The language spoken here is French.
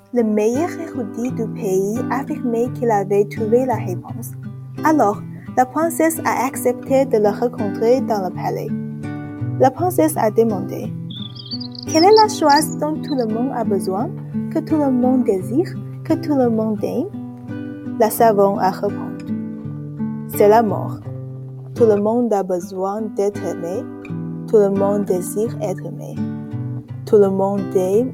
Le meilleur érudit du pays affirmait qu'il avait trouvé la réponse. Alors, la princesse a accepté de le rencontrer dans le palais. La princesse a demandé « Quelle est la chose dont tout le monde a besoin, que tout le monde désire, que tout le monde aime ?» La savante a répondu « C'est l'amour. Tout le monde a besoin d'être aimé, tout le monde désire être aimé, tout le monde aime être aimé. »